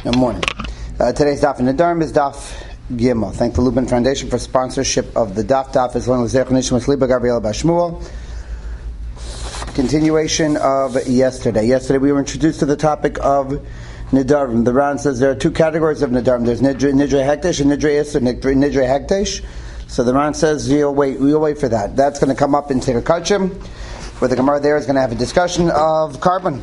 Good morning. Today's daf in the Dharm is daf Gimel. Thank the Lubin Foundation for sponsorship of the daf. Daf is along with Zech Nishmas Liba Gabriel Bashmuel. Continuation of yesterday. Yesterday we were introduced to the topic of Nidarim. The Ran says there are two categories of Nidarim. There's Nidre Hektesh and Nidre Isser. Nidre Hektesh. So the Ran says we'll wait for that. That's going to come up in Tigr Kachim, where the Gemara there is going to have a discussion of carbon.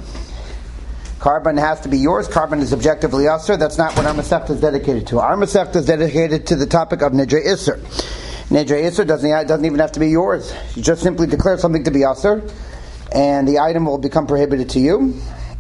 Carbon has to be yours. Carbon is objectively Asr. That's not what our Masechta is dedicated to. Our Masechta is dedicated to the topic of Nidre Isser. Nidre Isser doesn't even have to be yours. You just simply declare something to be Asr, and the item will become prohibited to you.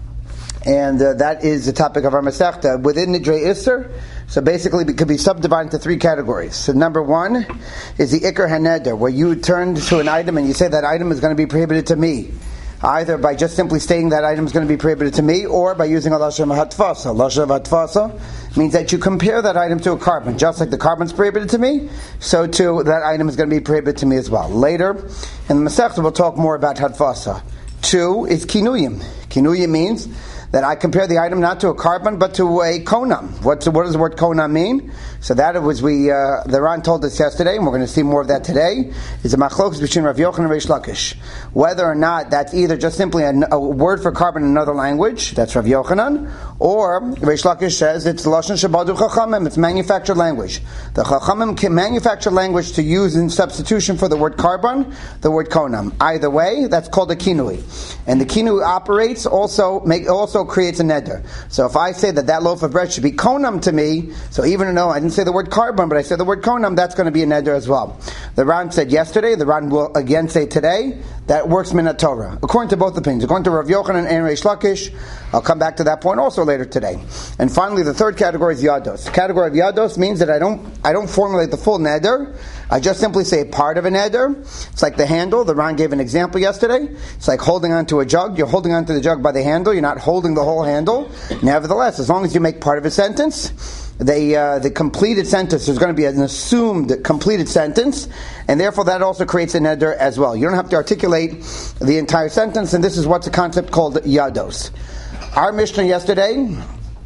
And that is the topic of our Masechta. Within Nidre Isser, so basically it could be subdivided into three categories. So number one is the Iker HaNeder, where you turn to an item and you say that item is going to be prohibited to me. Either by just simply stating that item is going to be prohibited to me, or by using a lashon hatvasa. Lashon hatvasa means that you compare that item to a carbon. Just like the carbon is prohibited to me, so too that item is going to be prohibited to me as well. Later in the Masechta we'll talk more about hatvasa. Two is kinuyim. Kinuyim means that I compare the item not to a carbon but to a konam. What does the word konam mean? So that was the Ran told us yesterday, and we're going to see more of that today, is a machlokas between Rav Yochanan and Reish Lakish. Whether or not that's either just simply a word for carbon in another language, that's Rav Yochanan, or Reish Lakish says it's Lashon Shabadu Chachamim, it's manufactured language. The Chachamim can manufacture language to use in substitution for the word carbon, the word konam. Either way, that's called a kinui. And the kinui operates also creates a neder. So if I say that loaf of bread should be konam to me, so even though I didn't say the word carbon, but I said the word konam, that's going to be a neder as well. The Ran said yesterday, the Ran will again say today, that works minat Torah. According to both opinions, according to Rav Yochanan and Reish Lakish, I'll come back to that point also later today. And finally, the third category is yados. The category of yados means that I don't formulate the full neder. I just simply say part of a neder. It's like the handle. The Ran gave an example yesterday. It's like holding onto a jug. You're holding onto the jug by the handle. You're not holding the whole handle. Nevertheless, as long as you make part of a sentence, the completed sentence is going to be an assumed completed sentence, and therefore that also creates a neder as well. You don't have to articulate the entire sentence, and this is what's a concept called yados. Our Mishnah yesterday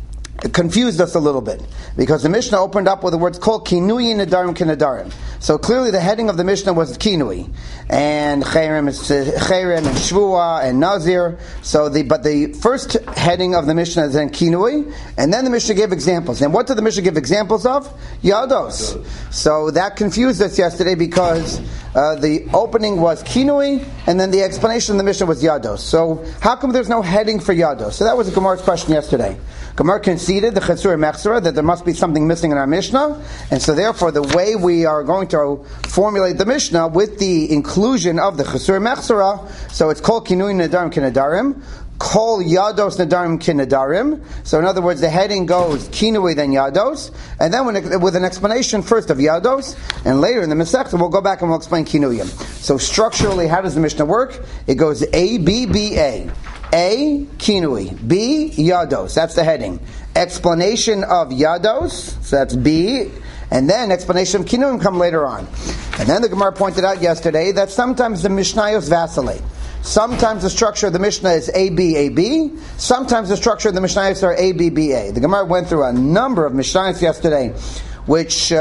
confused us a little bit, because the Mishnah opened up with the words called kinui nedarim kinadarim. So clearly the heading of the Mishnah was kinui, and chayrim and shvua and nazir. But the first heading of the Mishnah is then kinui, and then the Mishnah gave examples. And what did the Mishnah give examples of? Yados. So that confused us yesterday, because the opening was kinui, and then the explanation of the Mishnah was yados. So how come there's no heading for yados? So that was Gemara's question yesterday. Gemara conceded, the Chesur Mechsera, that there must be something missing in our Mishnah, and so therefore the way we are going to formulate the Mishnah with the inclusion of the Chesur Mechsera, so it's called Kinui Nedarim Kinadarim, Kol Yados Nedarim Kinadarim. So in other words, the heading goes Kinui then Yados, and then with an explanation first of Yados, and later in the Masechta we'll go back and we'll explain Kinuyim. So structurally, how does the Mishnah work? It goes A, B, B, A. A, kinui. B, yados. That's the heading. Explanation of yados, so that's B, and then explanation of kinuim come later on. And then the Gemara pointed out yesterday that sometimes the Mishnayos vacillate. Sometimes the structure of the Mishnah is A, B, A, B. Sometimes the structure of the Mishnayos are A, B, B, A. The Gemara went through a number of Mishnayos yesterday which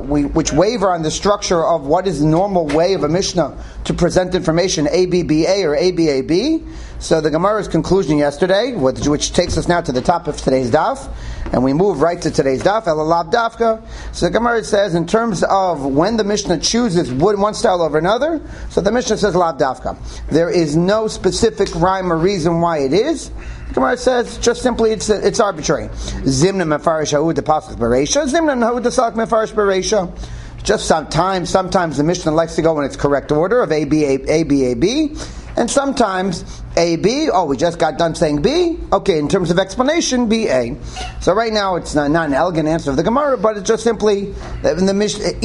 waver on the structure of what is the normal way of a Mishnah to present information, A, B, B, A, or A, B, A, B. So the Gemara's conclusion yesterday, which takes us now to the top of today's daf, and we move right to today's daf, Elalav Dafka. So the Gemara says, in terms of when the Mishnah chooses one style over another, so the Mishnah says Lav Dafka. There is no specific rhyme or reason why it is. The Gemara says just simply it's arbitrary. Zimna mefarish ha'ud pasuk bereisha. Zimna ha'ud salak mefarish bereisha. Just sometimes the Mishnah likes to go in its correct order of A, B, A, B, A, B. And sometimes A, B, we just got done saying B. Okay, in terms of explanation, B, A. So right now it's not an elegant answer of the Gemara, but it's just simply in the Mishnah,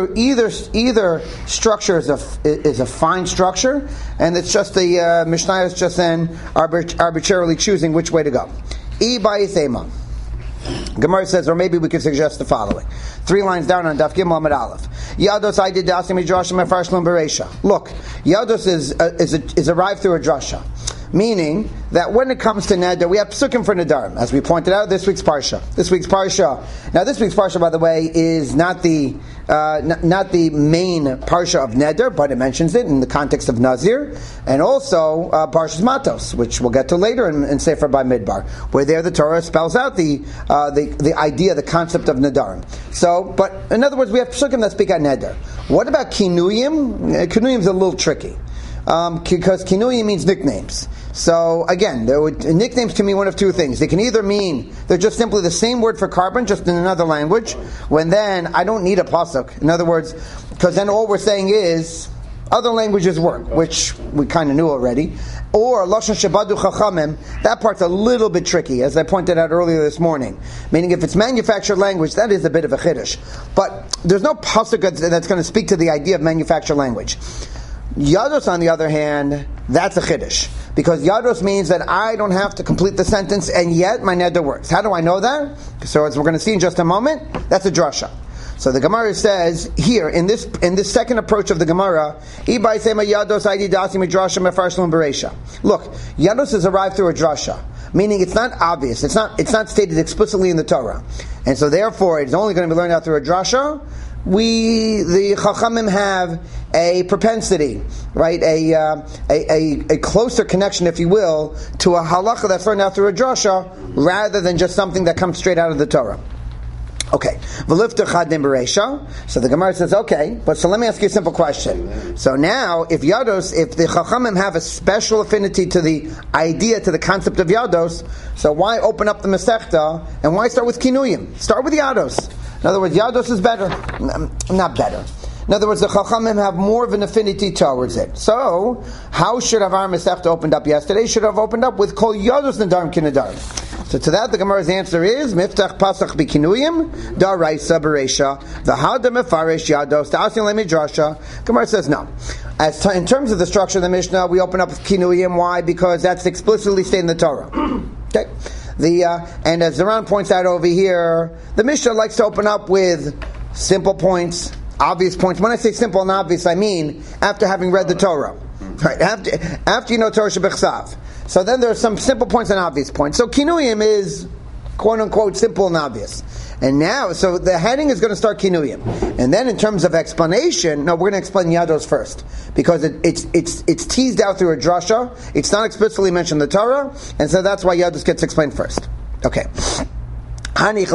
either structure is a fine structure, and it's just the Mishnah is just then arbitrarily choosing which way to go. E by Ithema. Gemara says, or maybe we could suggest the following. 3 lines down on Daf Gimel Amud Aleph. Yados I did Dasim Midrashim Mefarshlim Bereisha. Look, Yados is arrived through a drasha. Meaning that when it comes to neder, we have psukim for nedarim, as we pointed out this week's parsha. This week's parsha, by the way, is not the main parsha of neder, but it mentions it in the context of Nazir, and also Parshas Matos, which we'll get to later in Sefer Bamidbar, where there the Torah spells out the idea, the concept of nedarim. So, but in other words, we have psukim that speak at neder. What about kinuyim? Kinuyim is a little tricky. Because kinuyim means nicknames. So again, nicknames can mean one of two things. They can either mean they're just simply the same word for carbon, just in another language, when then I don't need a pasuk. In other words, because then all we're saying is other languages work, which we kind of knew already. Or lashon shebadu chachamim, that part's a little bit tricky, as I pointed out earlier this morning. Meaning, if it's manufactured language, that is a bit of a chiddush. But there's no pasuk that's going to speak to the idea of manufactured language. Yados, on the other hand, that's a chiddush. Because yados means that I don't have to complete the sentence, and yet my neder works. How do I know that? So as we're going to see in just a moment, that's a drasha. So the Gemara says here, in this second approach of the Gemara, look, yados has arrived through a drasha. Meaning it's not obvious, it's not stated explicitly in the Torah. And so therefore it's only going to be learned out through a drasha. The Chachamim have a propensity, right? A closer connection, if you will, to a halacha that's learned out through a drasha, rather than just something that comes straight out of the Torah. Okay, so the Gemara says, okay, but so let me ask you a simple question. So now, if the Chachamim have a special affinity to the idea, to the concept of Yados, so why open up the Masechta, and why start with Kinuyim? Start with Yados. In other words, Yados is better. Not better. In other words, the Chachamim have more of an affinity towards it. So, how should our Masechta opened up yesterday? Should have opened up with Kol Yados Nedarim Kinedarim. So to that, the Gemara's answer is Miftach Pasach Bikinuyim Daraisa Beresha V'Hada Mefaresh Yados Ta'asin LeMidrasha. Gemara says no. In terms of the structure of the Mishnah, we open up with Kinuyim. Why? Because that's explicitly stated in the Torah. Okay. And as Zaran points out over here, the Mishnah likes to open up with simple points, obvious points. When I say simple and obvious, I mean after having read the Torah, right? After you know Torah Shebechsav. So then there are some simple points and obvious points. So Kinuyim is quote unquote simple and obvious. And now, so the heading is going to start Kinuyim. And then in terms of explanation, no, we're going to explain Yados first. Because it's teased out through a drasha. It's not explicitly mentioned in the Torah. And so that's why Yados gets explained first. Okay. Gemara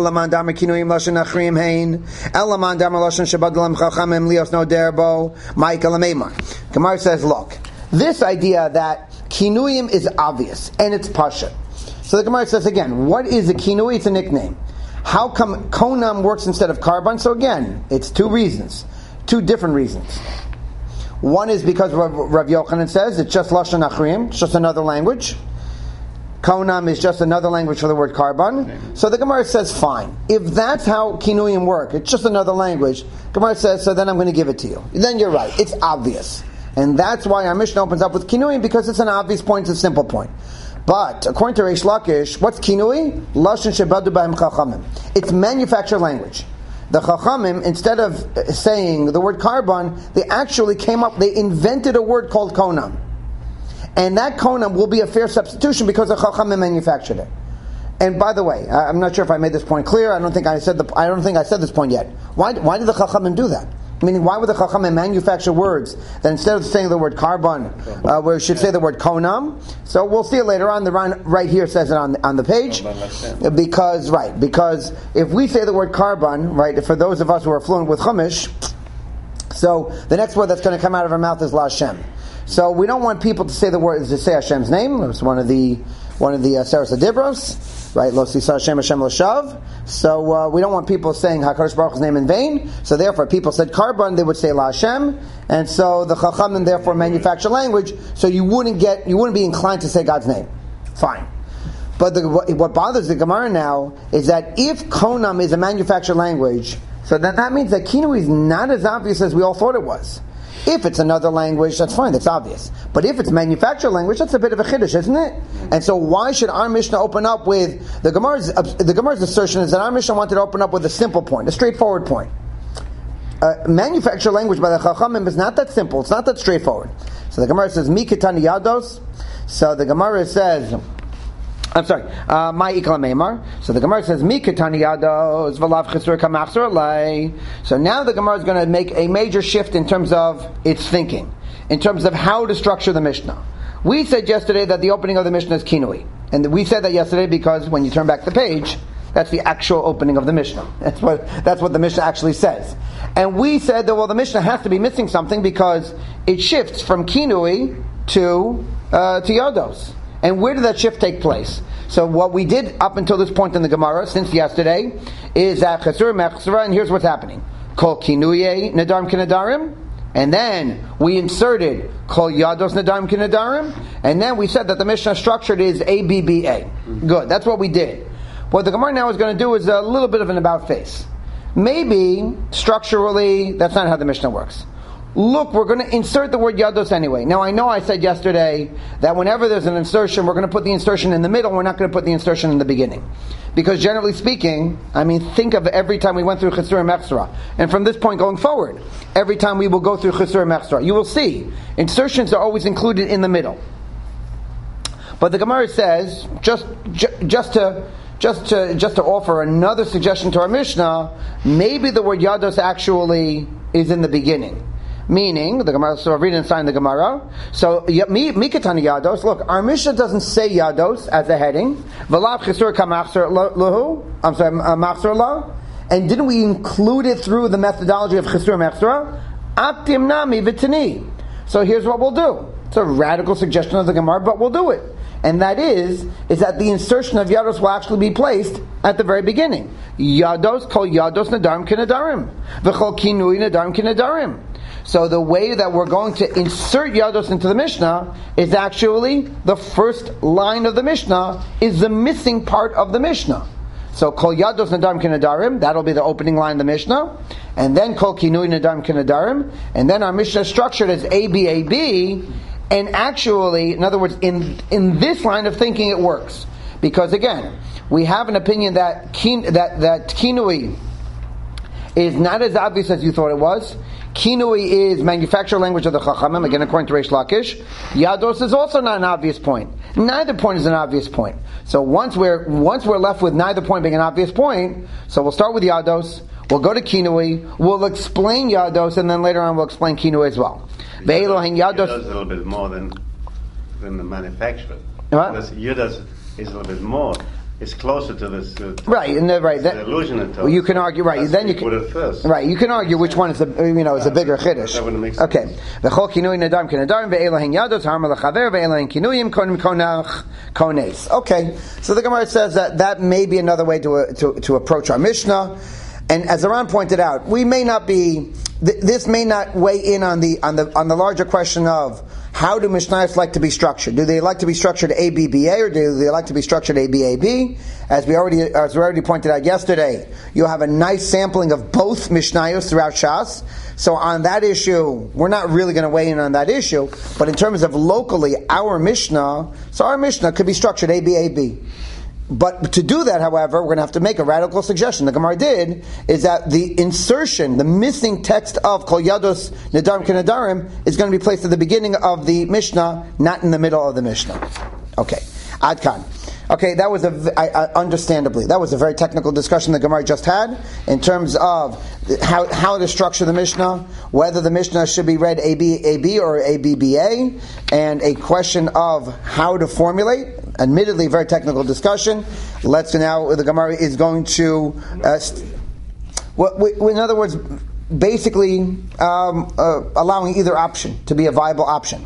says, look, this idea that Kinuyim is obvious, and it's Pasha. So the Gemara says again, what is a Kinui? It's a nickname. How come Konam works instead of Karban? So again, it's two different reasons. One is because Rav Yochanan says it's just Lashon Achrim, it's just another language. Konam is just another language for the word Karban. So the Gemara says, fine. If that's how Kinuyim work, it's just another language, Gemara says, so then I'm going to give it to you. Then you're right, it's obvious. And that's why our Mishnah opens up with Kinuyim, because it's an obvious point, it's a simple point. But according to Reish Lakish, what's Kinui? Lashon shebadu b'hem chachamim. It's manufactured language. The chachamim, instead of saying the word Karban, they actually they invented a word called Konam. And that Konam will be a fair substitution because the chachamim manufactured it. And by the way, I'm not sure if I made this point clear. I don't think I said this point yet. Why did the chachamim do that? Meaning, why would the Chachamim manufacture words that instead of saying the word Karban, we should say the word Konam? So we'll see it later on. The Ran right here says it on the page. Because if we say the word Karban, right, for those of us who are fluent with Chumash, so the next word that's going to come out of our mouth is La Hashem. So we don't want people to say Hashem's name. It's one of the Seres Adibros, right? Lo Sisa Hashem Hashem L'Shav. So we don't want people saying HaKadosh Baruch Hu's name in vain. So therefore, people said Karban, they would say La Hashem, and so the Chachamim therefore manufacture language. So you wouldn't be inclined to say God's name. Fine. But what bothers the Gemara now is that if Konam is a manufactured language, so that means that Kinu is not as obvious as we all thought it was. If it's another language, that's fine, that's obvious. But if it's manufactured language, that's a bit of a chiddush, isn't it? And so why should our Mishnah open up with, the Gemara's assertion is that our Mishnah wanted to open up with a simple point, a straightforward point. Manufactured language by the Chachamim is not that simple, it's not that straightforward. So the Gemara says, Mi Ketani Yados. So the Gemara says, I'm sorry, my ikla meimar. So the Gemara says, mi ketani yados v'lav chesur kamachzor alai. So now the Gemara is going to make a major shift in terms of its thinking, in terms of how to structure the Mishnah. We said yesterday that the opening of the Mishnah is kinui. And we said that yesterday because when you turn back the page, that's the actual opening of the Mishnah. That's what the Mishnah actually says. And we said that, well, the Mishnah has to be missing something because it shifts from kinui to yados. And where did that shift take place? So what we did up until this point in the Gemara, since yesterday, is that chesur mechsera, and here's what's happening. Kol kinuye nadarim kinadarim, and then we inserted kol yados nadarim kinadarim, and then we said that the Mishnah structured is ABBA. Good, that's what we did. What the Gemara now is going to do is a little bit of an about face. Maybe, structurally, that's not how the Mishnah works. Look, we're going to insert the word yados anyway. Now I know I said yesterday that whenever there's an insertion, we're going to put the insertion in the middle, we're not going to put the insertion in the beginning. Because generally speaking, think of every time we went through Chesur and Mechsera. And from this point going forward, every time we will go through Chesur and Mechsera, you will see, insertions are always included in the middle. But the Gemara says, just to offer another suggestion to our Mishnah, maybe the word yados actually is in the beginning. Meaning, the Gemara, so read inside the Gemara. So, mikatani yados. Look, our Mishnah doesn't say yados as a heading. V'lav chesur kamachser lahu. I'm sorry, machser lahu. And didn't we include it through the methodology of chesur mechsera? Aptim nami v'tani. So here's what we'll do. It's a radical suggestion of the Gemara, but we'll do it. And that is that the insertion of yados will actually be placed at the very beginning. Yados kol yados nadarim kinadarim. V'chol kinui nadarim kinadarim. So the way that we're going to insert yados into the Mishnah is actually the first line of the Mishnah is the missing part of the Mishnah. So kol yados nadarim kinadarim, that'll be the opening line of the Mishnah, and then kol kinui nadarim kinadarim, and then our Mishnah is structured as ABAB, and actually, in other words, in this line of thinking it works. Because again, we have an opinion that kinui is not as obvious as you thought it was. Kinui is manufactured language of the Chachamim, again according to Reish Lakish. Yados is also not an obvious point. Neither point is an obvious point. So once we're left with neither point being an obvious point, so we'll start with Yados, we'll go to Kinui, we'll explain Yados, and then later on we'll explain Kinui as well. Yados is a little bit more than the manufacturer. What? Yados is a little bit more. It's closer to this. Right, and right. The illusion it well, you can argue. Right, then you can. First. Right, you can argue which one is the is a bigger chiddush. That wouldn't make sense. Okay. V'chol kinui nadam kinadarim ve'elahin yados harma lechaver ve'elahin kinuyim konim konach kones. Okay, so the Gemara says that may be another way to approach our Mishnah, and as Aran pointed out, we may not be. This may not weigh in on the larger question of how do Mishnayos like to be structured? Do they like to be structured ABBA or do they like to be structured ABAB? As we already pointed out yesterday, you have a nice sampling of both Mishnayos throughout Shas. So on that issue, we're not really going to weigh in on that issue. But in terms of locally, our Mishnah could be structured ABAB. But to do that, however, we're going to have to make a radical suggestion. The Gemara did, is that the insertion, the missing text of Kol Yados Nadarim Kinadarim is going to be placed at the beginning of the Mishnah, not in the middle of the Mishnah. Okay, Ad Kan. Okay, that was understandably, that was a very technical discussion the Gemara just had in terms of how to structure the Mishnah, whether the Mishnah should be read AB or ABBA, and a question of how to formulate. Admittedly, very technical discussion. Let's now, the Gemara is going to, in other words, basically allowing either option to be a viable option.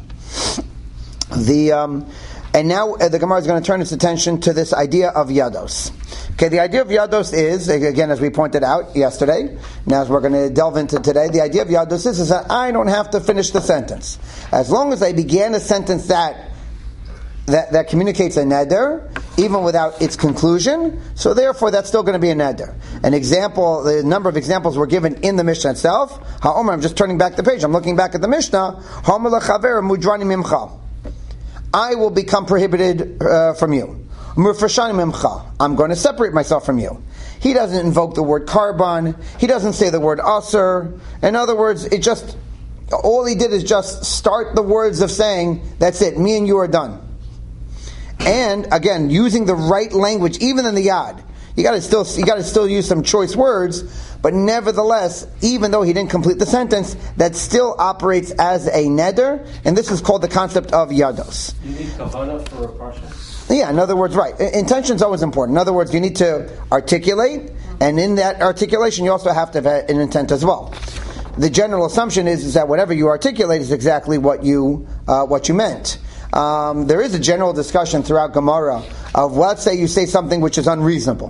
And now the Gemara is going to turn its attention to this idea of yados. Okay, the idea of yados is, again, as we pointed out yesterday, now as we're going to delve into today, the idea of yados is that I don't have to finish the sentence. As long as I began a sentence that communicates a neder, even without its conclusion, so therefore that's still going to be a neder. An example, the number of examples were given in the Mishnah itself. Ha'omer, I'm just turning back the page, I'm looking back at the Mishnah. Ha'omer l'chaver mudrani mimcha. I will become prohibited from you. Mufrashani mimcha. I'm going to separate myself from you. He doesn't invoke the word karban. He doesn't say the word aser. In other words, all he did is just start the words of saying, that's it, me and you are done. And again, using the right language, even in the yad. You got to still use some choice words, but nevertheless, even though he didn't complete the sentence, that still operates as a neder, and this is called the concept of yados. You need kavana for a parsha? Yeah, in other words, right. Intention is always important. In other words, you need to articulate, and in that articulation, you also have to have an intent as well. The general assumption is that whatever you articulate is exactly what you meant. There is a general discussion throughout Gemara of, let's say you say something which is unreasonable.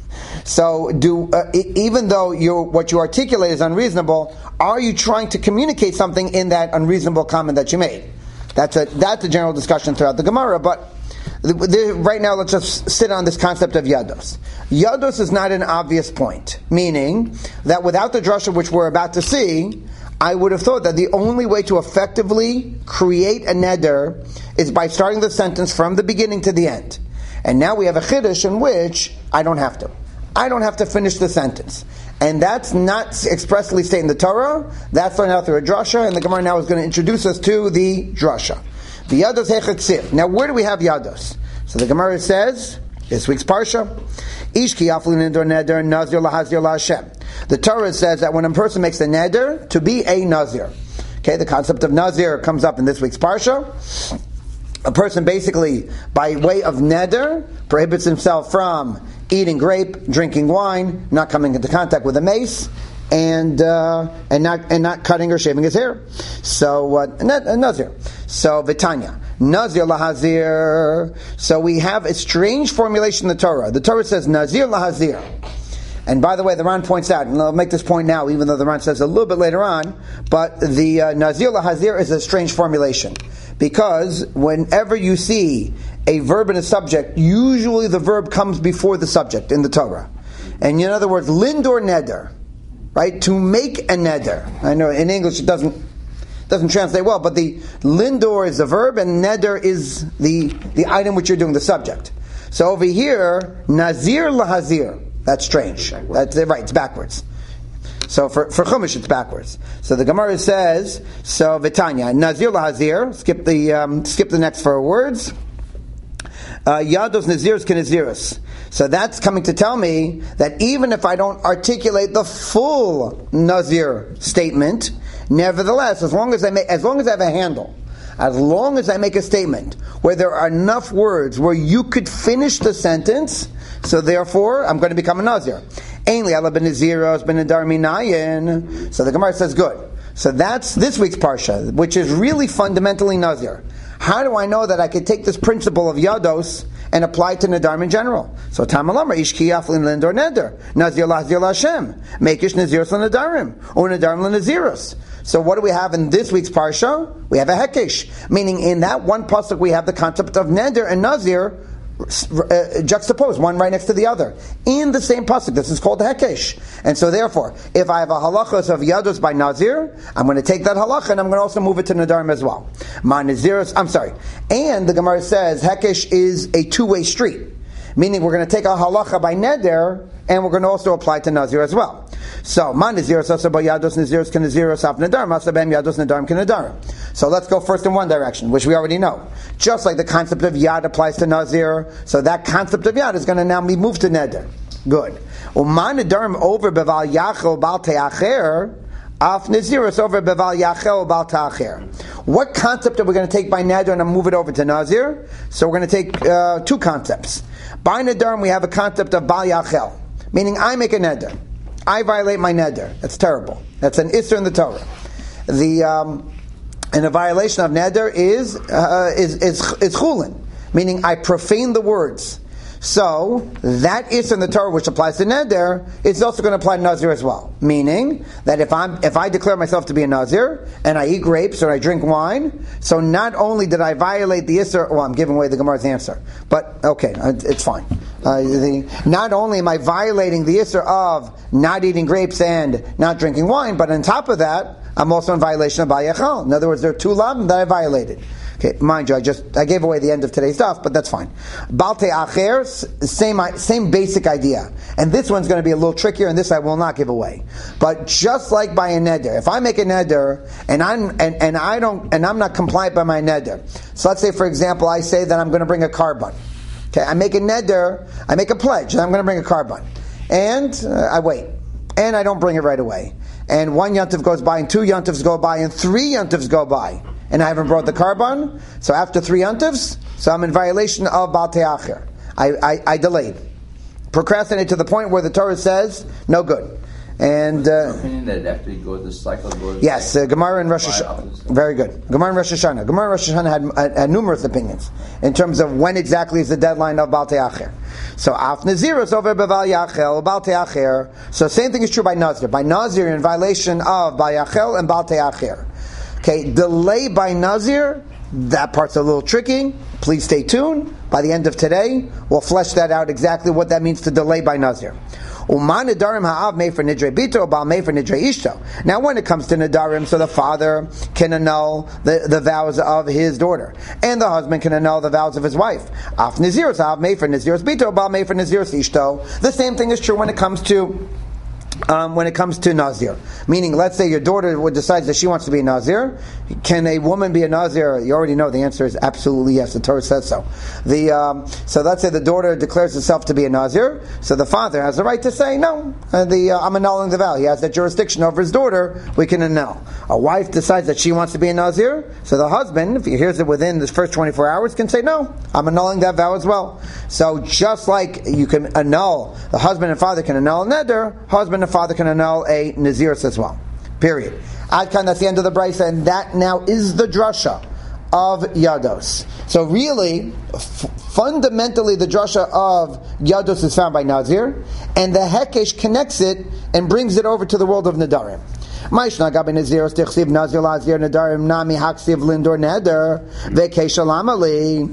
So, even though what you articulate is unreasonable, are you trying to communicate something in that unreasonable comment that you made? That's a general discussion throughout the Gemara, but right now let's just sit on this concept of yados. Yados is not an obvious point, meaning that without the drasha which we're about to see, I would have thought that the only way to effectively create a neder is by starting the sentence from the beginning to the end. And now we have a chiddush in which I don't have to. I don't have to finish the sentence. And that's not expressly stated in the Torah. That's learned out through a drasha, and the Gemara now is going to introduce us to the drasha. The yados hechatzir. Now where do we have yados? So the Gemara says, this week's parsha, Ish ki yaflin neder neder nazir lahazir laHashem. The Torah says that when a person makes a neder, to be a nazir. Okay, the concept of nazir comes up in this week's parsha. A person basically, by way of neder, prohibits himself from eating grape, drinking wine, not coming into contact with a mace, and not cutting or shaving his hair. So nazir. So Vitanya, nazir lahazir. So we have a strange formulation in the Torah. The Torah says nazir lahazir. And by the way, the Ran points out, and I'll make this point now, even though the Ran says a little bit later on, but the nazir lahazir is a strange formulation. Because whenever you see a verb and a subject, usually the verb comes before the subject in the Torah. And in other words, lindor neder, right? To make a neder. I know in English it doesn't translate well, but the lindor is the verb and neder is the item which you're doing, the subject. So over here, nazir lahazir. That's strange. That's right. It's backwards. So for Chumash, it's backwards. So the Gemara says, so Vitanya, Nazir lahazir, skip the next 4 words. Yados naziros kenaziros. So that's coming to tell me that even if I don't articulate the full Nazir statement, nevertheless, as long as I have a handle, as long as I make a statement where there are enough words where you could finish the sentence, so therefore I'm going to become a Nazir. Ainli ala ben naziros ben nadar minayin. So the Gemara says, good. So that's this week's parsha, which is really fundamentally Nazir. How do I know that I could take this principle of yados and apply it to Nadarim in general? So Tamalamar ish ki yaflin lindor neder nazir lahazir laHashem makish naziros l'nadarim or nadarim l'naziros. So what do we have in this week's parsha? We have a hekesh, meaning in that one pasuk we have the concept of neder and nazir juxtaposed, one right next to the other, in the same pasuk. This is called hekesh. And so therefore, if I have a halachos of yados by nazir, I'm going to take that halacha and I'm going to also move it to nadarim as well. My naziros, and the Gemara says hekesh is a two-way street, meaning we're going to take a halacha by neder and we're going to also apply it to nazir as well. So, man naziros also by yados naziros can naziros af nadarim, asabem yados nadarim can nadarim. So let's go first in one direction, which we already know. Just like the concept of yad applies to nazir, so that concept of yad is going to now be moved to neder. Good. Uman nadarim over beval yachel bal te'acher, af naziros over beval yachel bal te'acher. What concept are we going to take by neder and move it over to nazir? So we're going to take 2 concepts. By nadarim we have a concept of bal yachel, meaning I make a neder. I violate my neder. That's terrible. That's an isser in the Torah. And a violation of neder is chulin, meaning I profane the words. So that isser in the Torah, which applies to neder, is also going to apply to nazir as well. Meaning that if I declare myself to be a nazir and I eat grapes or I drink wine, so not only did I violate the isser, well, I'm giving away the Gemara's answer, but okay, it's fine. Not only am I violating the isser of not eating grapes and not drinking wine, but on top of that, I'm also in violation of Bal Yachal. In other words, there are 2 lavim that I violated. Okay, mind you, I gave away the end of today's stuff, but that's fine. Balte acher, same basic idea. And this one's going to be a little trickier, and this I will not give away. But just like by a neder, if I make a neder and I'm not compliant by my neder. So let's say, for example, I say that I'm going to bring a carbon. Okay, I make a neder, I make a pledge, and I'm going to bring a carbon, and I wait, and I don't bring it right away. And 1 yontif goes by, and 2 yontifs go by, and 3 yontifs go by, and I haven't brought the carbon. So after 3 yontifs, so I'm in violation of Baal Te'acher. I delayed, procrastinated to the point where the Torah says no good. And opinion that after you go, the cycle goes. Yes, Gemara and Rosh Hashanah. Very good. Gemara and Rosh Hashanah. Gemara and Rosh Hashanah had numerous opinions in terms of when exactly is the deadline of Baal Te'acher. So Af Nazirus over Beval Yachel, Baal Te'acher. So same thing is true by Nazir. By Nazir, in violation of Baal Yachel and Baal Te'acher. Okay, delay by Nazir. That part's a little tricky. Please stay tuned. By the end of today, we'll flesh that out exactly what that means to delay by Nazir. Now when it comes to Nadarim, so the father can annul the vows of his daughter, and the husband can annul the vows of his wife. The same thing is true when it comes to Nazir. Meaning, let's say your daughter decides that she wants to be a Nazir. Can a woman be a Nazir? You already know the answer is absolutely yes. The Torah says so. So let's say the daughter declares herself to be a Nazir. So the father has the right to say, no, I'm annulling the vow. He has that jurisdiction over his daughter. We can annul. A wife decides that she wants to be a Nazir. So the husband, if he hears it within the first 24 hours, can say, no, I'm annulling that vow as well. So just like you can annul, the husband and father can annul a neder, husband and father can annul a Naziris as well. Period. Adkan, that's the end of the Brisa, and that now is the drasha of Yados. So really, fundamentally, the drasha of Yados is found by Nazir, and the Hekesh connects it and brings it over to the world of Nadarim. Ma'ishna gabe Naziros tichsiv Nazir lazir Nadarim nami haksiv lindor neder vekesha lamali.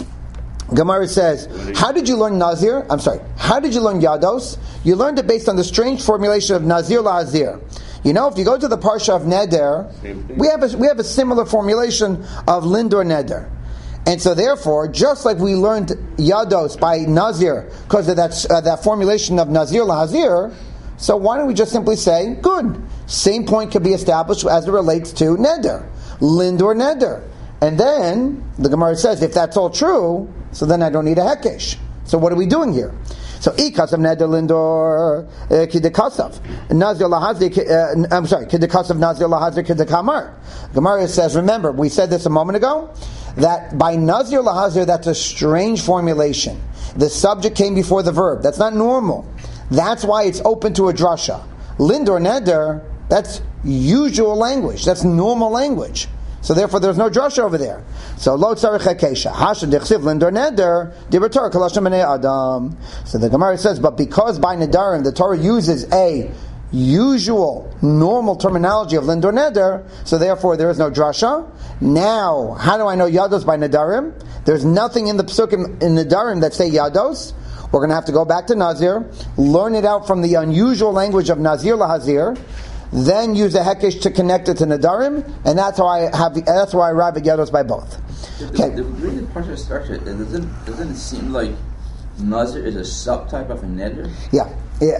Gemara says, how did you learn Nazir? How did you learn Yados? You learned it based on the strange formulation of Nazir Lahazir. You know, if you go to the Parsha of Neder, we have a similar formulation of Lindor Neder. And so therefore, just like we learned Yados by Nazir, because of that formulation of Nazir Lahazir, so why don't we just simply say, good, same point can be established as it relates to Neder. Lindor Neder. And then, the Gemara says, if that's all true, so then I don't need a Hekesh. So what are we doing here? So, Ikasav Neder Lindor Kidikasav. Nazir Lahazir, Kidikasav Nazir Lahazir Kidikamar. Gemara says, remember, we said this a moment ago, that by Nazir Lahazir, that's a strange formulation. The subject came before the verb. That's not normal. That's why it's open to a drasha. Lindor Neder, that's usual language. That's normal language. So therefore, there's no drasha over there. So lo tzarich hakesha hasha dechsiv lindor neder dibrator kalashim b'nei adam. So the Gemara says, but because by nedarim the Torah uses a usual, normal terminology of lindor neder, so therefore there is no drasha. Now, how do I know yados by nedarim? There's nothing in the psukim in nedarim that say yados. We're going to have to go back to Nazir, learn it out from the unusual language of Nazir Lahazir, then use a Hekesh to connect it to Nadarim, and that's how I arrive at Yados by both. Okay. The way the Parsha structure, doesn't it seem like Nazir is a subtype of a Neder? Yeah.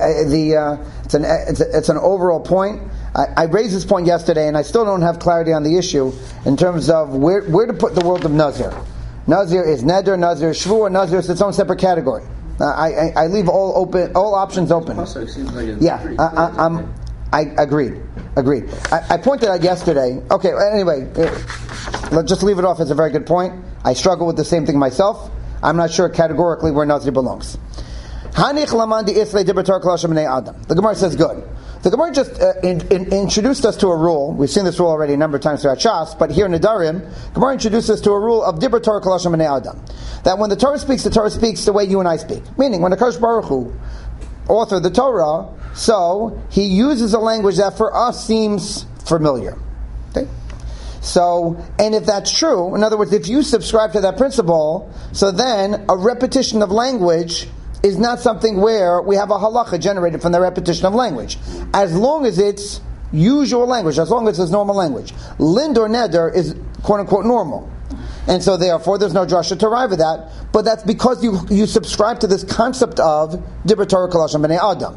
It's an overall point. I raised this point yesterday, and I still don't have clarity on the issue in terms of where to put the world of Nazir. Nazir is Neder, Nazir is Shvuah, Nazir is its own separate category. I leave all options open. I agreed. I pointed out yesterday. Okay, anyway, let's just leave it off as a very good point. I struggle with the same thing myself. I'm not sure categorically where Nazir belongs. The Gemara says good. The Gemara just introduced us to a rule. We've seen this rule already a number of times throughout Shas, but here in Nedarim, Gemara introduced us to a rule of Dibur Torah Kol Hashem B'nei Adam. That when the Torah speaks the way you and I speak. Meaning, when the Kadosh Baruch Hu authored the Torah, so he uses a language that for us seems familiar. Okay? So, and if that's true, in other words, if you subscribe to that principle, so then a repetition of language is not something where we have a halacha generated from the repetition of language. As long as it's usual language, as long as it's normal language. Lindor Neder is quote unquote normal. and so therefore there's no drasha to arrive at that. But that's because you subscribe to this concept of Dibur Torah Kol Hashem B'nei Adam.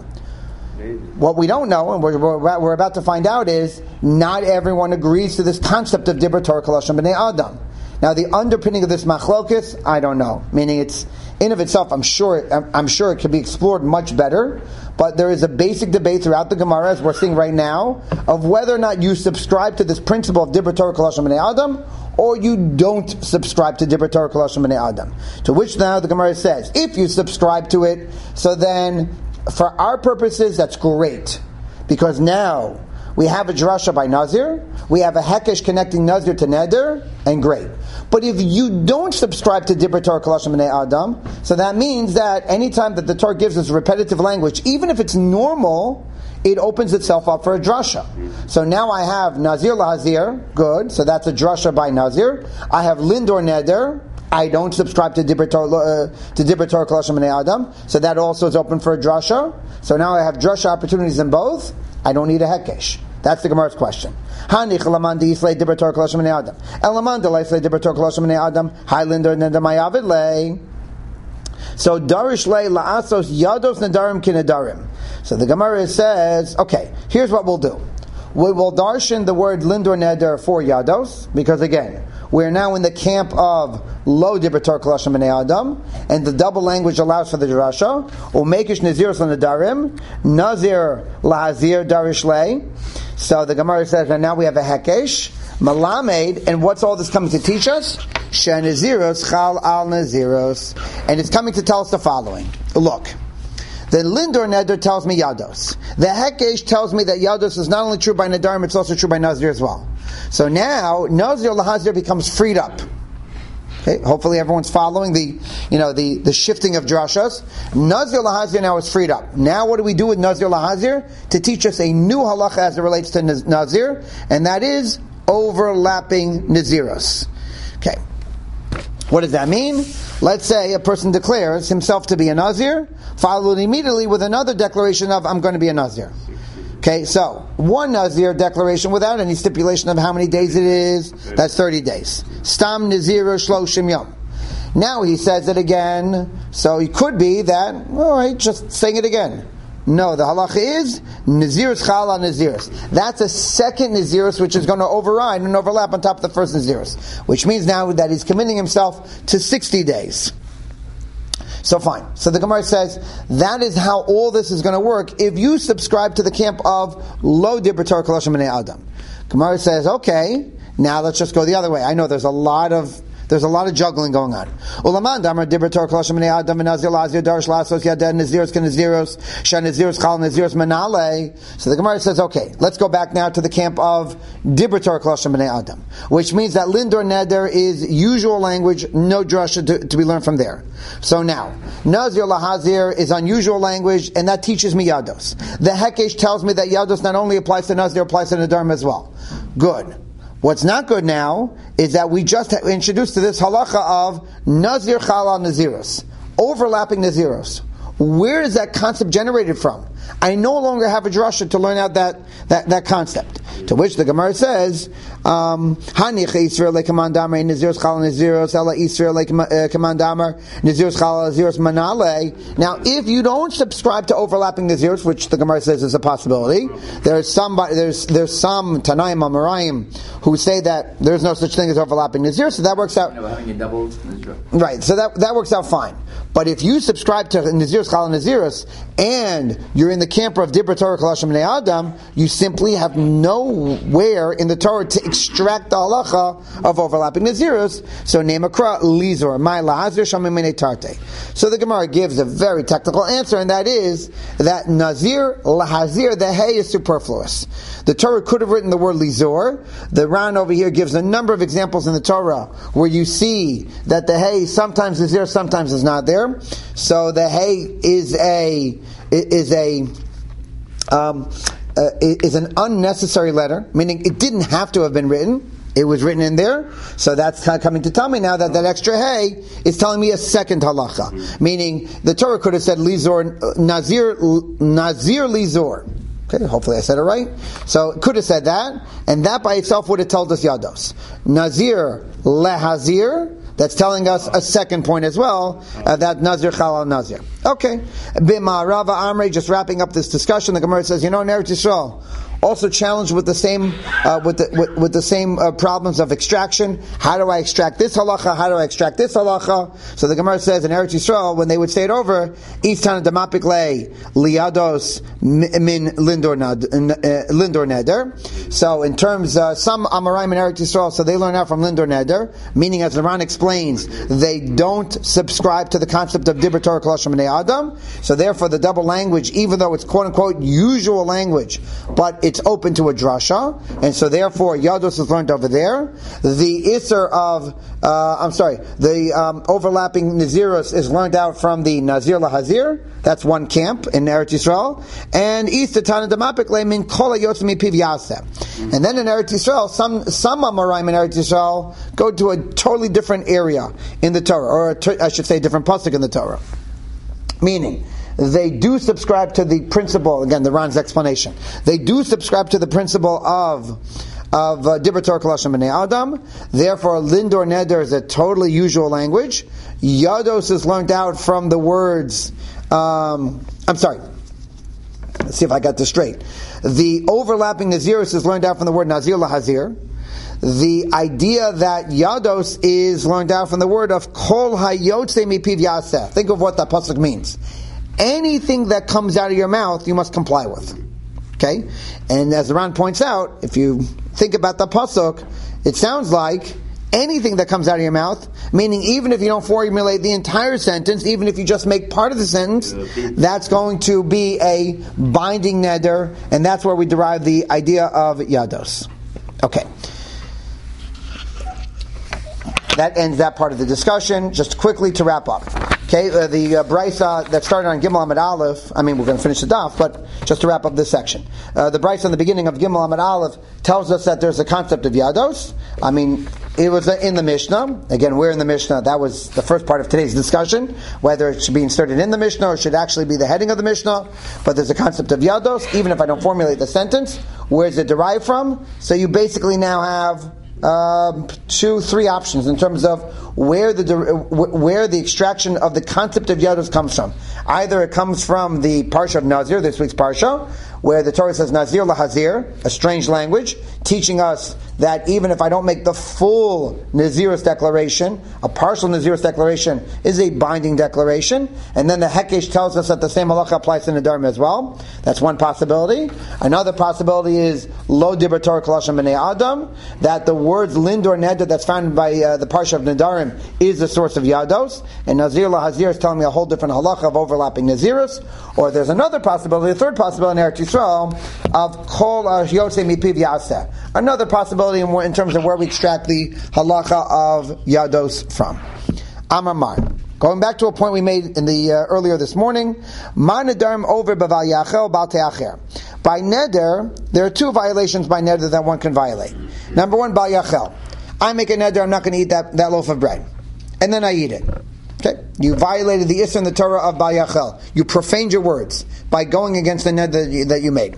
What we don't know, and we're about to find out, is not everyone agrees to this concept of Dibur Torah Kol Hashem B'nei Adam. Now, the underpinning of this machlokus, I don't know. Meaning, it's in of itself, I'm sure it can be explored much better. But there is a basic debate throughout the Gemara, as we're seeing right now, of whether or not you subscribe to this principle of Dibur Torah Kol Hashem B'nei Adam, or you don't subscribe to Dibur Torah Kol Hashem B'nei Adam. To which now the Gemara says, if you subscribe to it, so then, for our purposes, that's great. Because now, we have a drasha by Nazir, we have a hekesh connecting Nazir to Neder, and great. But if you don't subscribe to Dibur Torah Kol Hashem B'nei Adam, so that means that anytime that the Torah gives us repetitive language, even if it's normal, it opens itself up for a drasha. So now I have Nazir Lahazir, good, so that's a drasha by Nazir. I have Lindor Neder, I don't subscribe to Dibur Torah Kol Hashem B'nei Adam, so that also is open for a drasha. So now I have drasha opportunities in both. I don't need a hekesh. That's the Gemara's question. Hanich laman de'islei Dibur Torah Kol Hashem B'nei Adam. Elaman de'islei Dibur Torah Kol Hashem B'nei Adam. Hai linder neder mayavid lei. So darish lei la'asos yados nedarim kinedarim. So the Gemara says, okay, here's what we'll do. We will darshan the word lindor neder for yados, because again, we're now in the camp of lo Dibur Torah Kol Hashem B'nei Adam, and the double language allows for the drasha. Umekish naziros l'nedarim, nazir lahazir darish lei. So the Gemara says, and now we have a hekesh, malamed, and what's all this coming to teach us? Shenaziros chal al naziros, and it's coming to tell us the following. Look. The Lindor Neder tells me Yados. The Hekesh tells me that Yados is not only true by Nedarim, it's also true by Nazir as well. So now, Nazir Lahazir becomes freed up. Okay, hopefully everyone's following the shifting of drashas. Nazir Lahazir now is freed up. Now what do we do with Nazir Lahazir? To teach us a new halacha as it relates to Nazir, and that is overlapping Naziros. Okay. What does that mean? Let's say a person declares himself to be a Nazir, followed immediately with another declaration of, I'm going to be a Nazir. Okay, so, one Nazir declaration without any stipulation of how many days it is, that's 30 days. Stam Nazir Shloshim Yom. Now he says it again, so it could be that, alright, just saying it again. No, the halacha is Naziris Chala Naziris. That's a second Naziris which is going to override and overlap on top of the first Naziris. Which means now that he's committing himself to 60 days. So fine. So the Gemara says, that is how all this is going to work if you subscribe to the camp of Lo Dibur Torah Kol Hashem B'nei Adam. Gemara says, okay, now let's just go the other way. I know there's a lot of juggling going on. Ulaman damar Dibur Torah Kol Hashem B'nei Adam v'Nazir Lazir darish lasos yaded naziros k'naziros shanaziros chal naziros manale. So the Gemara says, okay, let's go back now to the camp of Dibur Torah Kol Hashem B'nei Adam, which means that lindor neder is usual language, no drasha to be learned from there. So now, Nazir Lahazir is unusual language, and that teaches me Yados. The Hekesh tells me that Yados not only applies to Nazir, applies to Nedarim as well. Good. What's not good now is that we just introduced to this halacha of Nazir Chala Naziros, overlapping Naziros. Where is that concept generated from? I no longer have a drasha to learn out that concept. To which the Gemara says, Hanich Yisrael lekamandamar Naziros Chala Naziros Ela Yisrael lekamandamar Naziros Chala Naziros Manale. Now, if you don't subscribe to overlapping Naziros, which the Gemara says is a possibility, there's some Tanaim Amoraim who say that there's no such thing as overlapping Naziros, so that works out. Having a double Nazir. Right, so that works out fine. But if you subscribe to Naziros Chala Naziros and you're in the camp of Dibur Torah Kol Hashem B'nei Adam, you simply have nowhere in the Torah to extract the halacha of overlapping Naziros. So Nemakra Lizor My Lahazir Shamim Minei Tarte. So the Gemara gives a very technical answer, and that is that Nazir Lahazir, the hay is superfluous. The Torah could have written the word Lizor. The Ran over here gives a number of examples in the Torah where you see that the hay sometimes is there, sometimes is not there. So the hay is an unnecessary letter, meaning it didn't have to have been written. It was written in there, so that's coming to tell me now that extra hay is telling me a second halacha. Meaning, the Torah could have said Lizor, Nazir Lizor. Okay, hopefully I said it right. So it could have said that, and that by itself would have told us yados. Nazir lehazir, that's telling us a second point as well, that Nazir Chalal Nazir. Okay. Bima Rava Amri, just wrapping up this discussion, the Gemara says, in Eretz Yisrael, also challenged with the same with the same problems of extraction. How do I extract this halacha? How do I extract this halacha? So the Gemara says in Eretz Yisrael, when they would say it over, each time damapik le liados min lindor neder. So in terms, some Amoraim in Eretz Yisrael, so they learn out from lindor neder, meaning as the Ran explains, they don't subscribe to the concept of dibur Torah koloshim b'nei Adam. So therefore, the double language, even though it's quote unquote usual language, but it's open to a drasha, and so therefore yados is learned over there. The iser of the overlapping naziros is learned out from the nazir lahazir. That's one camp in Eretz Yisrael, and east of Tana Damapik le min kol hayotz mipiv yaseh. And then in Eretz Yisrael, some Amoraim in Eretz Yisrael go to a totally different area in the Torah, or I should say, a different pasuk in the Torah, meaning they do subscribe to the principle, again, the Ran's explanation. They do subscribe to the principle of Dibur Torah Koloshim B'nei Adam. Therefore, Lindor Neder is a totally usual language. Yados is learned out from the words, let's see if I got this straight. The overlapping Naziris is learned out from the word Nazir Lahazir. The idea that Yados is learned out from the word of Kol Hayotze Mipiv Yaseh. Think of what that pasuk means. Anything that comes out of your mouth, you must comply with. Okay? And as the Ran points out, if you think about the pasuk, it sounds like anything that comes out of your mouth, meaning even if you don't formulate the entire sentence, even if you just make part of the sentence, that's going to be a binding neder, and that's where we derive the idea of yados. Okay. That ends that part of the discussion. Just quickly to wrap up. Okay, the Brisa that started on Gimel Amud Aleph, we're going to finish the daf, but just to wrap up this section. The Brisa in the beginning of Gimel Amud Aleph tells us that there's a concept of Yados. It was in the Mishnah. Again, we're in the Mishnah. That was the first part of today's discussion, whether it should be inserted in the Mishnah or should actually be the heading of the Mishnah. But there's a concept of Yados, even if I don't formulate the sentence. Where is it derived from? So you basically now have 2-3 options in terms of where the extraction of the concept of Yados comes from. Either it comes from the Parsha of Nazir, this week's Parsha, where the Torah says Nazir lahazir, a strange language, teaching us that even if I don't make the full Nazirus declaration, a partial Nazirus declaration is a binding declaration. And then the Hekesh tells us that the same halacha applies to Nedarim as well. That's one possibility. Another possibility is Lo Dibur Torah Koloshim B'nei Adam, that the words Lind or Neder that's found by the Parsha of Nedarim is the source of Yados, and Nazir lahazir is telling me a whole different halacha of overlapping Nazirus. Or there's another possibility, a third possibility in Eretz Yisrael, of Kol Yosei Mipiv Yaseh. Another possibility in terms of where we extract the halacha of Yados from. Amar Mar. Going back to a point we made in the earlier this morning, Ma Nedarim over Baval Yachel Bal Te'acher. By Neder, there are 2 violations by Neder that one can violate. Number 1, Bal Yachel. I make a Neder, I'm not going to eat that loaf of bread. And then I eat it. Okay? You violated the Isser in the Torah of Bal Yachel. You profaned your words by going against the Neder that you made.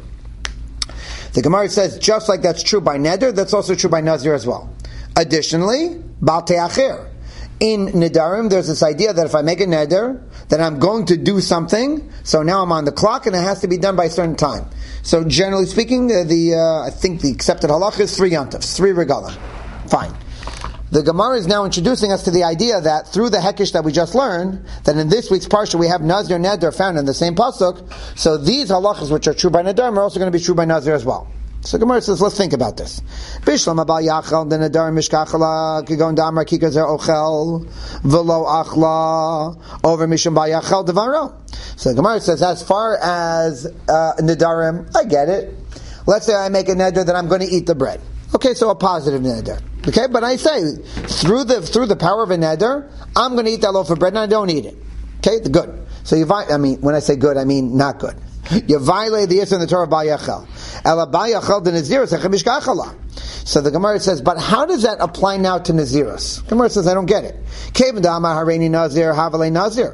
The Gemara says, just like that's true by Neder, that's also true by Nazir as well. Additionally, Bal Te'acher. In Nedarim, there's this idea that if I make a Neder, that I'm going to do something, so now I'm on the clock and it has to be done by a certain time. So generally speaking, I think the accepted halacha is 3 yontifs, 3 regalim. Fine. The Gemara is now introducing us to the idea that through the Hekesh that we just learned, that in this week's Parsha we have Nazir and Neder found in the same pasuk, so these halachas which are true by Nedarim are also going to be true by Nazir as well. So Gemara says, let's think about this. Bishlam abal yachal the Nedarim mishkachala kigon damar kikazer ochel velo achla over mishum ba yachal devaro. So the Gemara says, as far as Nedarim, I get it. Let's say I make a Neder that I'm going to eat the bread. Okay, so a positive Neder. Okay, but I say, through the power of a Neder, I'm going to eat that loaf of bread and I don't eat it. Okay, the good. So when I say good, I mean not good. You violate the Yisr in the Torah of Bal Yachel. Ela Bal Yachel the Nazirus echem mishkachala. So the Gemara says, but how does that apply now to Nazirus? Gemara says, I don't get it. Kevan da'amar hareini Nazir havalei Nazir.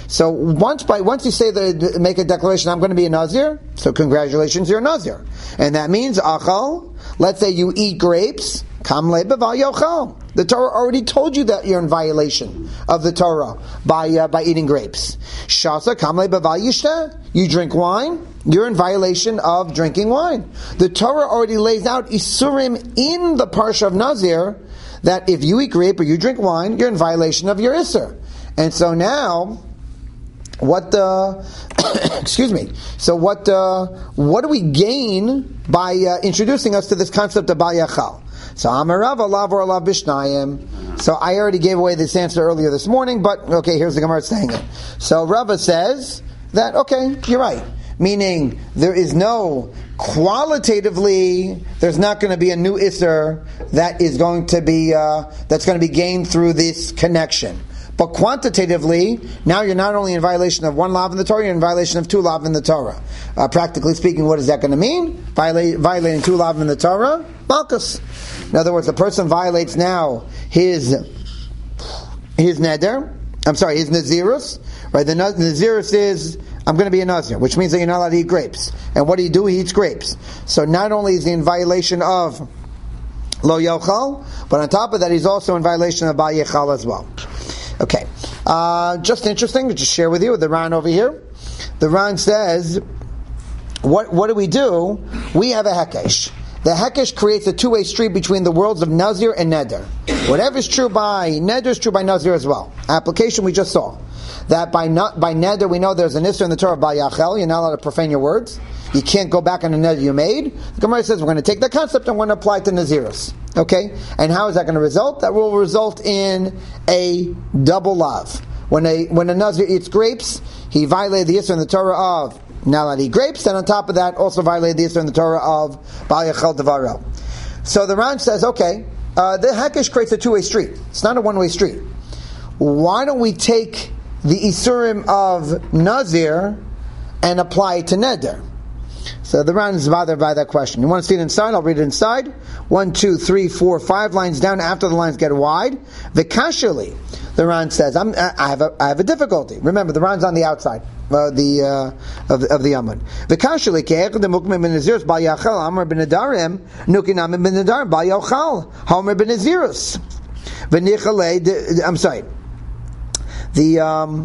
So once you say make a declaration, I'm going to be a Nazir, so congratulations, you're a Nazir. And that means, achal, let's say you eat grapes, kam le beval yochal. The Torah already told you that you're in violation of the Torah by eating grapes. Shasa kam le beval yishta. You drink wine, you're in violation of drinking wine. The Torah already lays out isurim in the parsha of Nazir that if you eat grape or you drink wine, you're in violation of your isur. And so now, what excuse me. So what do we gain by introducing us to this concept of Bal Yachal? So Amarav Alav or Alav Bishnayim. So I already gave away this answer earlier this morning, but okay, here's the Gemara saying it. So Rava says that okay, you're right. Meaning there is no qualitatively, there's not going to be a new isser that is going to be that's going to be gained through this connection. But quantitatively, now you're not only in violation of one lav in the Torah, you're in violation of two lav in the Torah. Practically speaking, what is that going to mean? Violating two lav in the Torah? Malchus. In other words, the person violates now his neder. I'm sorry, his nazirus. Right? The nazirus is, I'm going to be a nazir, which means that you're not allowed to eat grapes. And what do? He eats grapes. So not only is he in violation of lo yochal, but on top of that, he's also in violation of bal yechal as well. Okay, just interesting to just share with you the Ran over here. The Ran says, what do? We have a hekesh. The hekesh creates a two-way street between the worlds of Nazir and Neder. Whatever is true by Neder is true by Nazir as well. Application we just saw. That by Neder we know there's an issur in the Torah of Bal Yachal. You're not allowed to profane your words. You can't go back on the Neder you made. The Gemara says we're going to take that concept and we're going to apply it to Nazirus. Okay? And how is that going to result? That will result in a double lav. When a Nazir eats grapes, he violated the issur in the Torah of not allowed to eat grapes, and on top of that, also violated the issur in the Torah of Bal Yachal Devaro. So the Ran says, okay, the Hekesh creates a two-way street. It's not a one-way street. Why don't we take the isurim of Nazir and apply it to Neder? So the Ran is bothered by that question. You want to see it inside? I'll read it inside. 1, 2, 3, 4, 5 lines down. After the lines get wide, Vikashali, the Ran says, I have a difficulty. Remember, the Ran's on the outside of the Amud. Vikashali ke'echad demukmim ben Nazirus bal yachal Amar ben Nadarim nukinam ben Nadarim bal yachal Homer ben Nazirus. V'nichalei. I'm sorry. The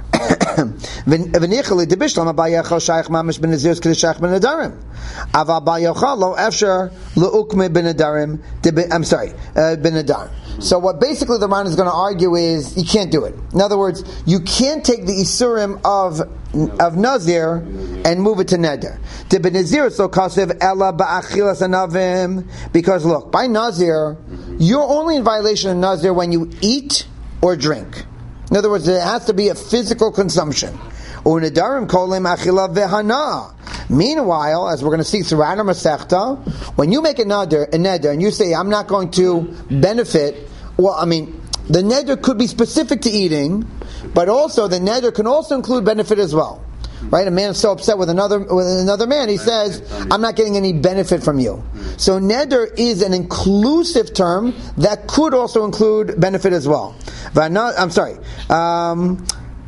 v'nichali debishlam bal yachal shaykh mamish ben Nazirus k'de shaykh ben Nadarim. Aval bal yachal lo efshar leukme ben Nadarim. I'm sorry, ben Nadarim. So what basically the Ran is going to argue is you can't do it. In other words, you can't take the isurim of Nazir and move it to Neder. To be Nazir so kasev ella ba'achilas anavim, because look, by Nazir, you're only in violation of Nazir when you eat or drink. In other words, it has to be a physical consumption. Unedarim kolim achila vehana. Meanwhile, as we're going to see throughout our Masechta, when you make a neder, and you say, I'm not going to benefit, well, I mean, the neder could be specific to eating, but also the neder can also include benefit as well. Right? A man is so upset with another man, he says, I'm not getting any benefit from you. So neder is an inclusive term that could also include benefit as well. I'm sorry. I'm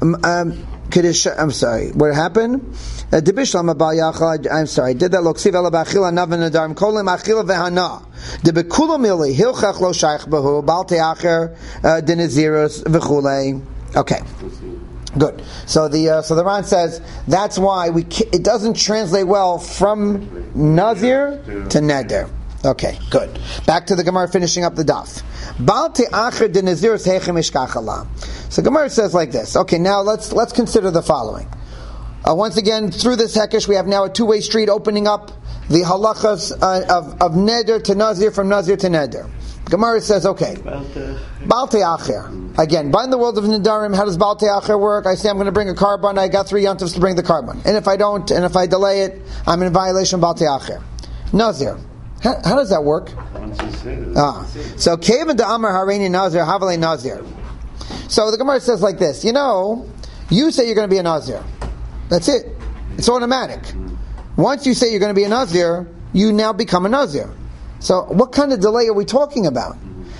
sorry. What happened? I'm sorry. Did that look? Siv ela ba'achila navin nadarim kolim achila vehana. De bekulam mili hilchach lo shaykh behu bal teacher denizirus v'chulei. Okay. Good. So the Ran says that's why it doesn't translate well from Nazir to Neder. Okay, good. Back to the Gemara finishing up the daf. Bal te'acher denizirus heichem ishkachala. So Gemara says like this. Okay, now let's consider the following. Once again, through this hekesh, we have now a two-way street opening up the halachas of neder to nazir, from nazir to neder. Gemara says, okay, Bal Te'acher. Again, by in the world of Nedarim, how does Bal Te'acher work? I say I'm going to bring a carbon, I got 3 yontifs to bring the carbon. And if I don't, and if I delay it, I'm in violation of Bal Te'acher. Nazir. How does that work? So, Kevin de Amar Hareini Nazir, Havale Nazir. So the Gemara says like this, you say you're going to be a Nazir. That's it. It's automatic. Once you say you're going to be a Nazir, you now become a Nazir. So what kind of delay are we talking about?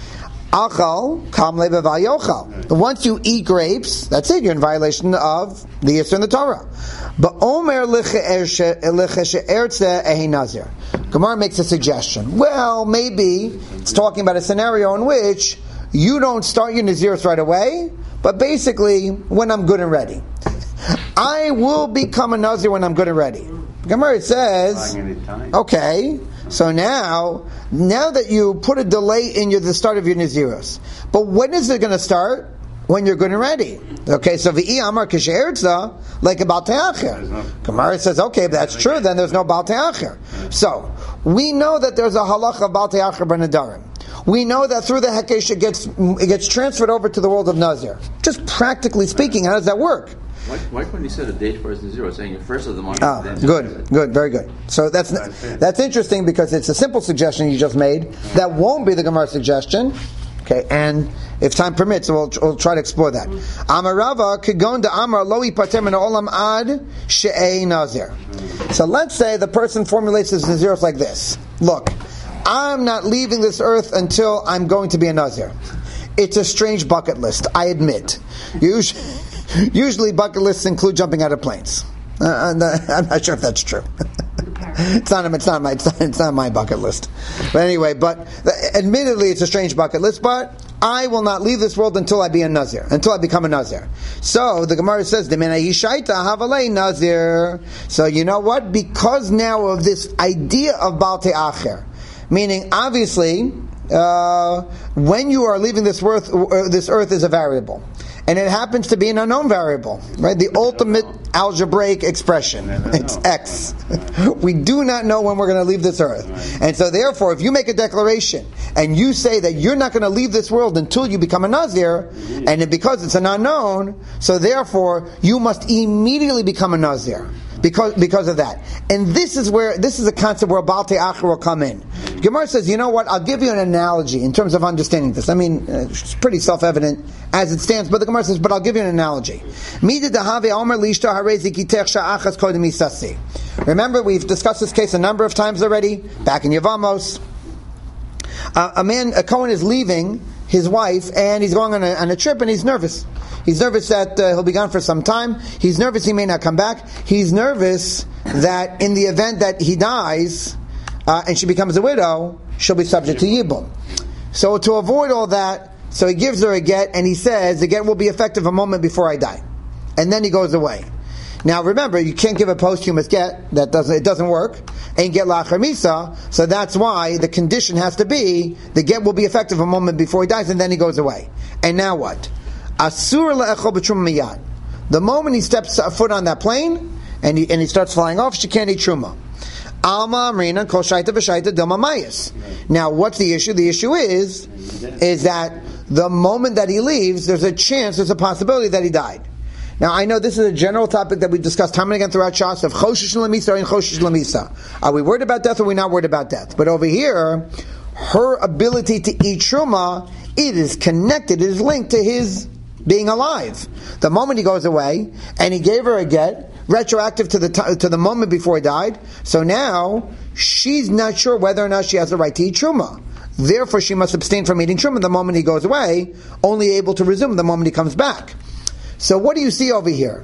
Achal, kamle beval yochal. Once you eat grapes, that's it, you're in violation of the Yisr in the Torah. But Omer licheshe'ertze ehi nazir. Gemara makes a suggestion. Well, maybe it's talking about a scenario in which you don't start your Nazirus right away, but basically when I'm good and ready. I will become a Nazir when I'm good and ready. Gemara says, okay, so now that you put a delay in the start of your Nazirus, but when is it going to start? When you're good and ready. Okay, so v'i amar kishe'ertza, like a Baal Te'acher. Gemara says, okay, if that's true, then there's no Baal Te'acher. So, we know that there's a halacha of Baal Te'acher b'nedarim. We know that through the Hekesh it gets transferred over to the world of Nazir. Just practically speaking, how does that work? Why couldn't you set a date for Nazir, saying the first of the month? Oh, good, very good. So that's interesting because it's a simple suggestion you just made. That won't be the Gemara suggestion. Okay, and if time permits, we'll try to explore that. Amarava kigon da amar lo yipater min olam ad she'ei nazir. So let's say the person formulates his nazirus like this: look, I'm not leaving this earth until I'm going to be a nazir. It's a strange bucket list, I admit. Usually bucket lists include jumping out of planes. I'm not sure if that's true. It's not my bucket list. But anyway, admittedly it's a strange bucket list, but I will not leave this world until I be a Nazir, until I become a Nazir. So the Gemara says, Nazir. So you know what? Because now of this idea of Baal Te'acher, meaning obviously when you are leaving this earth is a variable. And it happens to be an unknown variable, right? The ultimate algebraic expression. It's X. We do not know when we're going to leave this earth. And so therefore, if you make a declaration and you say that you're not going to leave this world until you become a Nazir, and because it's an unknown, so therefore you must immediately become a Nazir. Because of that. And this is a concept where Baal Te'acher will come in. Gemara says, you know what, I'll give you an analogy in terms of understanding this. I mean, it's pretty self-evident as it stands, but the Gemara says, but I'll give you an analogy. Remember, we've discussed this case a number of times already, back in Yevamos. A Kohen is leaving his wife, and he's going on a trip, and he's nervous. He's nervous that he'll be gone for some time. He's nervous he may not come back. He's nervous that in the event that he dies and she becomes a widow, she'll be subject to Yibum. So to avoid all that, so he gives her a get, and he says, the get will be effective a moment before I die. And then he goes away. Now remember, you can't give a posthumous get. It doesn't work. Ain't get la'achar misa. So that's why the condition has to be, the get will be effective a moment before he dies, and then he goes away. And now what? Asur le'echol b'truma miyad. The moment he steps a foot on that plane and he starts flying off, she can't eat truma. Alma amrina kol shaita v'shaita dilma mayis. Now, what's the issue? The issue is that the moment that he leaves, there's a possibility that he died. Now, I know this is a general topic that we discussed time and again throughout Shas of choshesh l'misa or in choshesh l'misa. Are we worried about death or are we not worried about death? But over here, her ability to eat truma, it is connected, it is linked to his being alive. The moment he goes away, and he gave her a get, retroactive to the moment before he died, so now she's not sure whether or not she has the right to eat truma. Therefore, she must abstain from eating truma the moment he goes away, only able to resume the moment he comes back. So what do you see over here?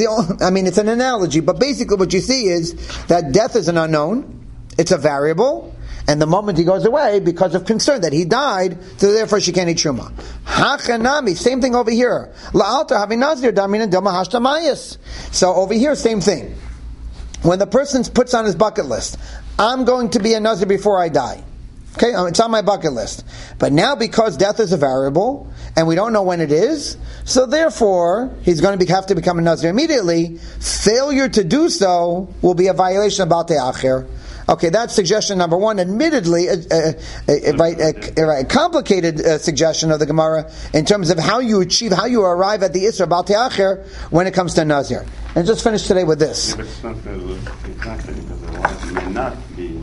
It's an analogy, but basically what you see is that death is an unknown, it's a variable, and the moment he goes away, because of concern that he died, so therefore she can't eat truma. Hachanami, same thing over here. La'alta havi nazir damina dilma hashtamayas. So over here, same thing. When the person puts on his bucket list, I'm going to be a nazir before I die. Okay, it's on my bucket list. But now because death is a variable, and we don't know when it is, so therefore, he's going to have to become a nazir immediately. Failure to do so will be a violation of Baal Te'acher. Okay, that's suggestion number one. Admittedly, a complicated suggestion of the Gemara in terms of how you arrive at the Isra Baal Te'acher when it comes to Nazir. And just finish today with this. Yeah, but it's not because the wife may not be.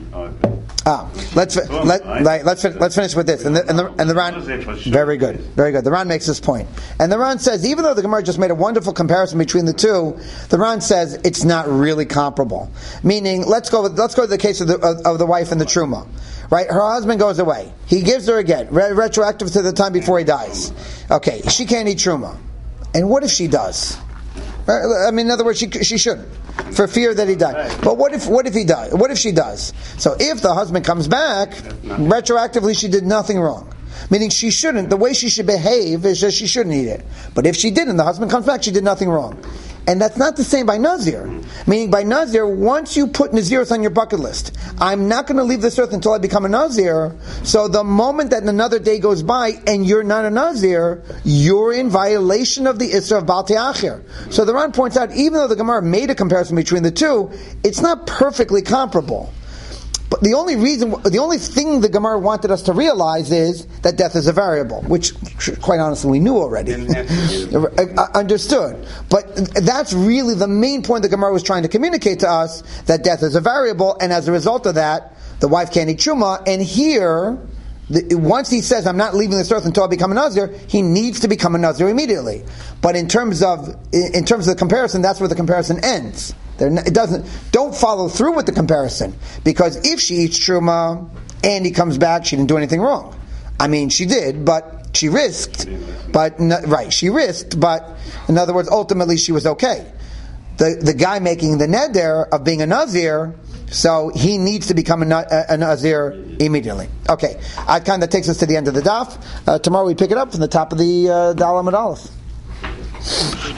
Let's finish with this. And the Ran, very good. The Ran makes this point, and the Ran says even though the Gemara just made a wonderful comparison between the two, the Ran says it's not really comparable. Meaning, let's go to the case of the wife and the truma. Right, her husband goes away. He gives her a get, retroactive to the time before he dies. Okay, she can't eat truma, and what if she does? I mean, in other words, she shouldn't, for fear that he died. But what if he does? What if she does? So if the husband comes back, retroactively she did nothing wrong. Meaning she shouldn't, the way she should behave is just she shouldn't eat it. But if she didn't, the husband comes back, she did nothing wrong. And that's not the same by Nazir. Meaning by Nazir, once you put Nazirus on your bucket list, I'm not going to leave this earth until I become a Nazir. So the moment that another day goes by and you're not a Nazir, you're in violation of the Isra of Baal Te'achir. So the Ran points out, even though the Gemara made a comparison between the two, it's not perfectly comparable. But the only thing the Gemara wanted us to realize is that death is a variable, which, quite honestly, we knew already. Understood. But that's really the main point the Gemara was trying to communicate to us, that death is a variable, and as a result of that, the wife can't eat truma. And here, once he says, I'm not leaving this earth until I become a Nazir, he needs to become a Nazir immediately. But in terms of the comparison, that's where the comparison ends. It doesn't. Don't follow through with the comparison, because if she eats truma and he comes back, she didn't do anything wrong. I mean, she did, but she risked. She risked, but in other words, ultimately she was okay. The guy making the neder of being a Nazir, so he needs to become a Nazir immediately. Okay, that kind of takes us to the end of the daf. Tomorrow we pick it up from the top of the Dal Amud Aleph.